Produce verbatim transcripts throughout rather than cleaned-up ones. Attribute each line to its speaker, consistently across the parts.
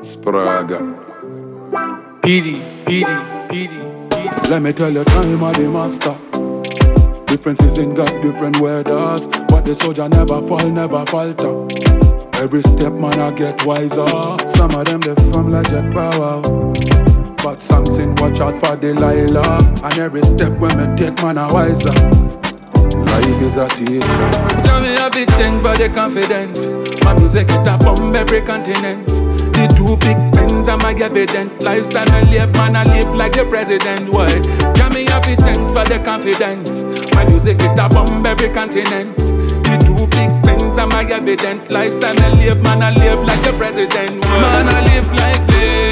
Speaker 1: Spraga.
Speaker 2: P D, P D, P D, P D.
Speaker 3: Let me tell you, time of the master. Differences in God, different weathers, but the soldier never fall, never falter. Every step, man, I get wiser. Some of them, they from like Jack Power, but Samson, watch out for Delilah. And every step when me take, man, I wiser. Life is a teacher.
Speaker 4: Tell me everything but the confident. My music hit a bomb every continent. The two big things are my evident. Lifestyle I live, man, I live like the president. Why? Tell me everything for the confident. My music hit a bomb every continent. The two big things are my evident. Lifestyle I live, man, I live like the president. Why? Man, I live like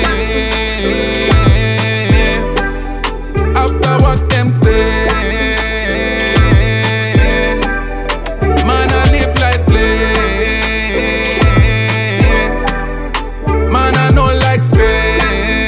Speaker 4: this. After what them say. Man, I live like blessed. Man, I know like space.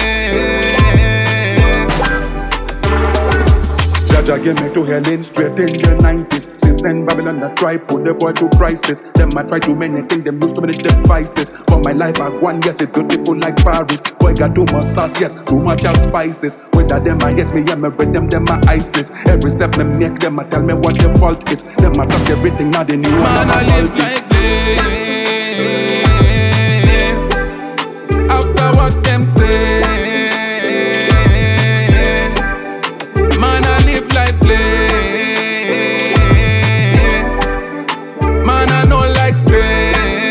Speaker 3: Jaja gave me to hell in straight in the nineties. Since then, Babylon I try put the boy to prices. Them I try too many things, them used to many devices. For my life I go on, yes, it's beautiful like Paris. Boy got too much sauce, yes, too much of spices. Whether them I hate me, yeah, me with them, them my ISIS. Every step me make them, I tell me what the fault is. Them I talk everything, now they new one.
Speaker 4: Man, I live like this. After what them say. Man, I live like blessed. Man, I know like space.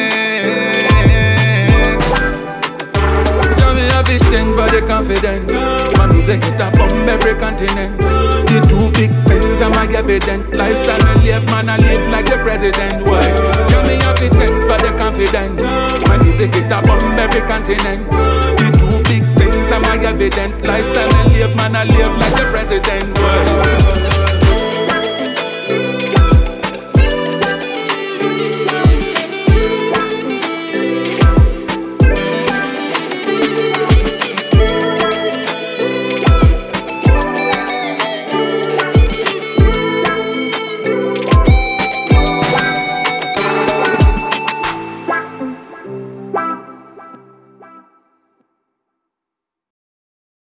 Speaker 4: Tell me everything but the confidence. My music hit a bomb every continent. The two big things are my evident. Lifestyle I live, man, I live like the president. Why? Tell me everything for the confidence. My music hit a bomb every continent. The two big things are my evident. Lifestyle I live, man, I live like the president. Why?